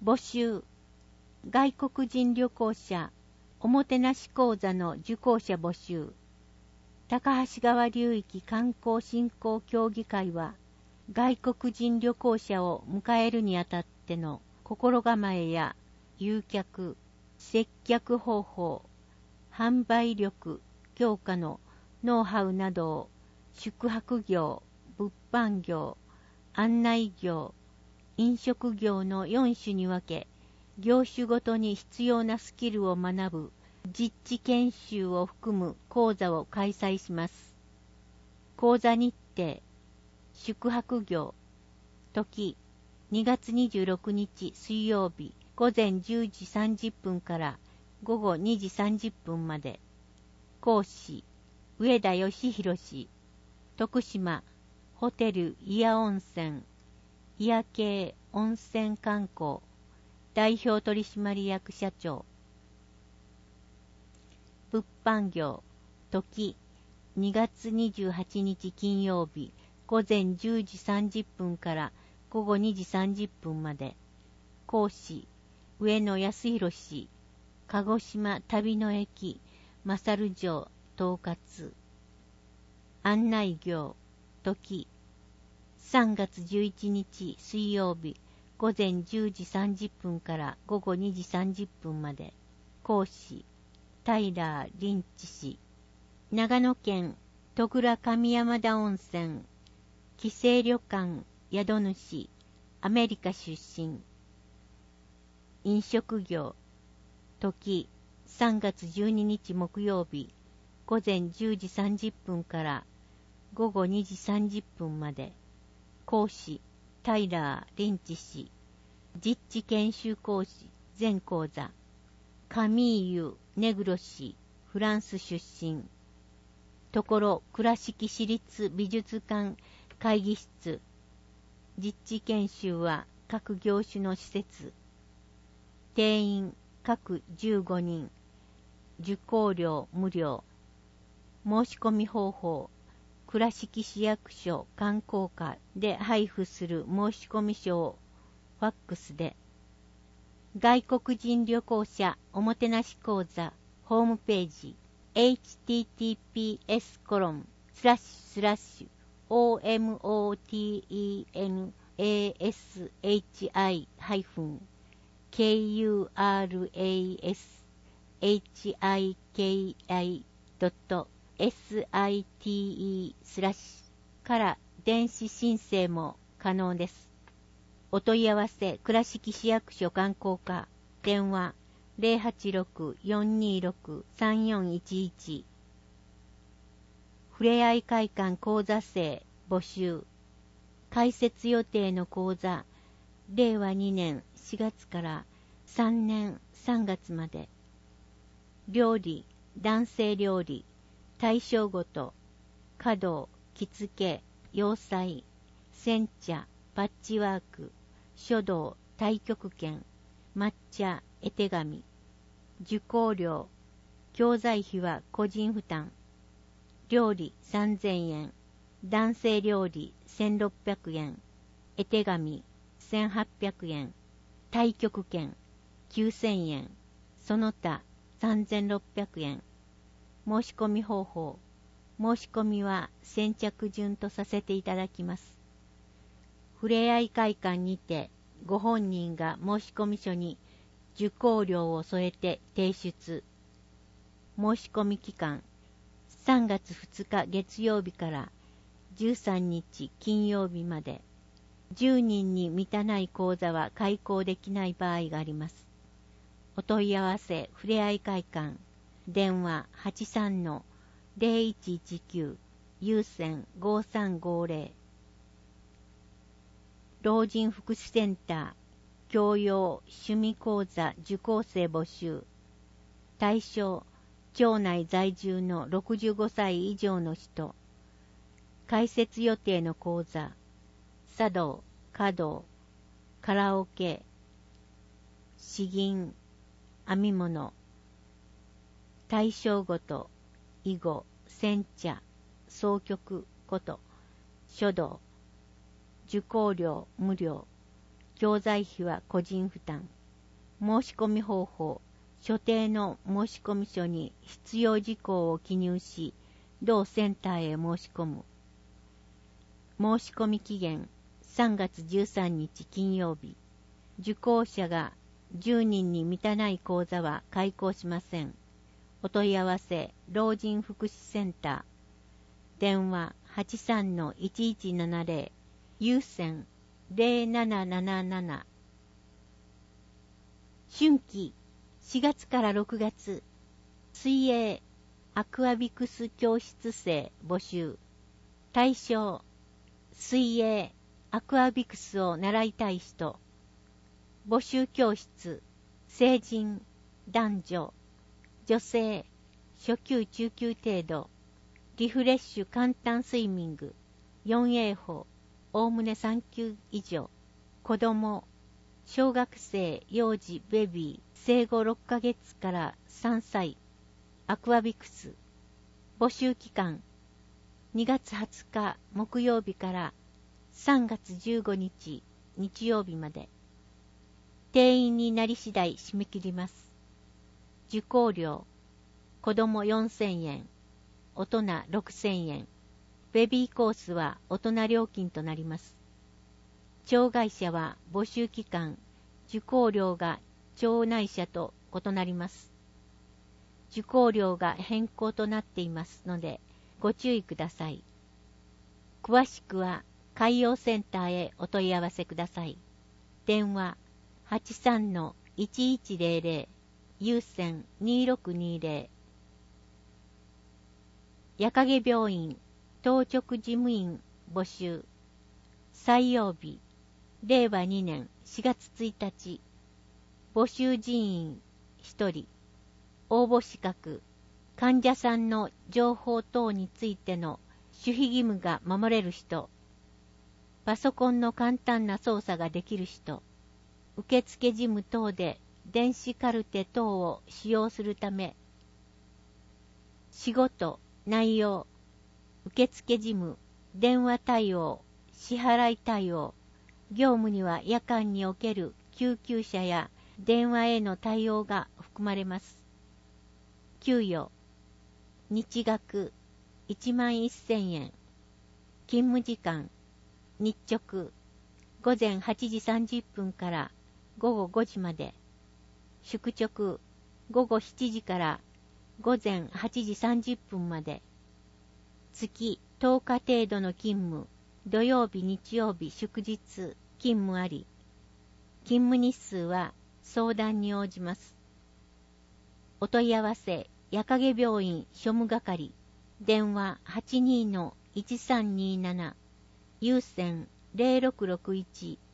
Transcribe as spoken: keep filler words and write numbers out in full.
募集。外国人旅行者おもてなし講座の受講者募集。高橋川流域観光振興協議会は、外国人旅行者を迎えるにあたっての心構えや誘客、接客方法、販売力強化のノウハウなどを宿泊業、物販業、案内業、飲食業のよん種に分け、業種ごとに必要なスキルを学ぶ実地研修を含む講座を開催します。講座日程、宿泊業、時、にがつにじゅうろくにち水曜日午前じゅうじさんじゅっぷんから午後にじさんじゅっぷんまで。講師、上田義弘氏。徳島、ホテル祖谷温泉、祖谷系温泉観光、代表取締役社長。物販業、時、にがつにじゅうはちにち金曜日午前じゅうじさんじゅっぷんから午後にじさんじゅっぷんまで。講師、上野康弘氏。鹿児島旅の駅、勝城統括。案内業、時、さんがつじゅういちにち水曜日午前じゅうじさんじゅっぷんから午後にじさんじゅっぷんまで。講師、タイラー・リンチ氏。長野県戸倉上山田温泉、紀勢旅館宿主、アメリカ出身。飲食業、時、さんがつじゅうににち木曜日午前じゅうじさんじゅっぷんから午後にじさんじゅっぷんまで。講師、タイラー・リンチ氏。実地研修講師、全講座。カミーユ・ネグロ氏、フランス出身。ところ倉敷市立美術館会議室。実地研修は各業種の施設。定員各じゅうごにん。受講料無料。申し込み方法、倉敷市役所観光課で配布する申し込み書をファックスで。外国人旅行者おもてなし講座ホームページ エイチティーティーピーエス コロンスラッシュスラッシュ オーエムオーティーイーエヌエーエスエイチアイ ハイフン ケーユーアールエーエスエイチアイケーアイ ドット エスアイティーイー スラッシュから電子申請も可能です。お問い合わせ、倉敷市役所観光課、電話 ゼロはちろく よんにーろく さんよんいちいち。ふれあい会館講座生募集。開設予定の講座、れいわにねんしがつからさんねんさんがつまで。料理、男性料理、対象ごと、華道、着付け、洋裁、煎茶、パッチワーク、書道、太極拳、抹茶、絵手紙。受講料、教材費は個人負担。料理さんぜんえん、男性料理せんろっぴゃくえん、絵手紙せんはっぴゃくえん、太極拳きゅうせんえん、その他さんぜんろっぴゃくえん。申し込み方法、申し込みは先着順とさせていただきます。ふれあい会館にてご本人が申し込み書に受講料を添えて提出。申し込み期間、さんがつふつか月曜日からじゅうさんにち金曜日まで。じゅうにんに満たない講座は開講できない場合があります。お問い合わせ、ふれあい会館、電話 はちさんのゼロいちいちきゅう 有線ごさんごゼロ。老人福祉センター、教養趣味講座受講生募集。対象、町内在住のろくじゅうごさい以上の人。開設予定の講座、茶道、華道、カラオケ、詩吟、編み物。対象ごと、囲碁、煎茶、箏曲、こと、書道。受講料無料。教材費は個人負担。 申し込み方法、所定の申込書に必要事項を記入し、同センターへ申し込む。申し込み期限さんがつじゅうさんにち金曜日。受講者がじゅうにんに満たない講座は開講しません。お問い合わせ、老人福祉センター。電話 はちさんのいちいちななぜろ、有線ゼロなななななな。春季しがつからろくがつ、水泳アクアビクス教室生募集。対象、水泳アクアビクスを習いたい人。募集教室、成人、男女、女性、初級中級程度。リフレッシュ簡単スイミング、よんエー 法、おおむねさんきゅう以上。子供、小学生、幼児、ベビー、生後ろっかげつからさんさい。アクアビクス。募集期間、にがつはつか木曜日からさんがつじゅうごにち日曜日まで。定員になり次第締め切ります。受講料、子供よんせんえん、大人ろくせんえん。ベビーコースは大人料金となります。障害者は募集期間、受講料が町内者と異なります。受講料が変更となっていますので、ご注意ください。詳しくは海洋センターへお問い合わせください。電話 はちさんのいちいちゼロゼロ、有線にろくにゼロ。矢影病院当直事務員募集。採用日、れいわにねんしがつついたち。募集人員ひとり。応募資格、患者さんの情報等についての守秘義務が守れる人。パソコンの簡単な操作ができる人。受付事務等で電子カルテ等を使用するため。仕事、内容、受付事務、電話対応、支払い対応、業務には夜間における救急車や電話への対応が含まれます。給与、日額いちまんせんえん。勤務時間、日直、ごぜんはちじさんじゅっぷんからごごごじまで。宿直、ごごしちじからごぜんはちじさんじゅっぷんまで。月とおか程度の勤務、土曜日日曜日祝日勤務あり。勤務日数は相談に応じます。お問い合わせ、矢影病院庶務係。電話 はちにーのいちさんにーなな、有線ゼロろくろくいち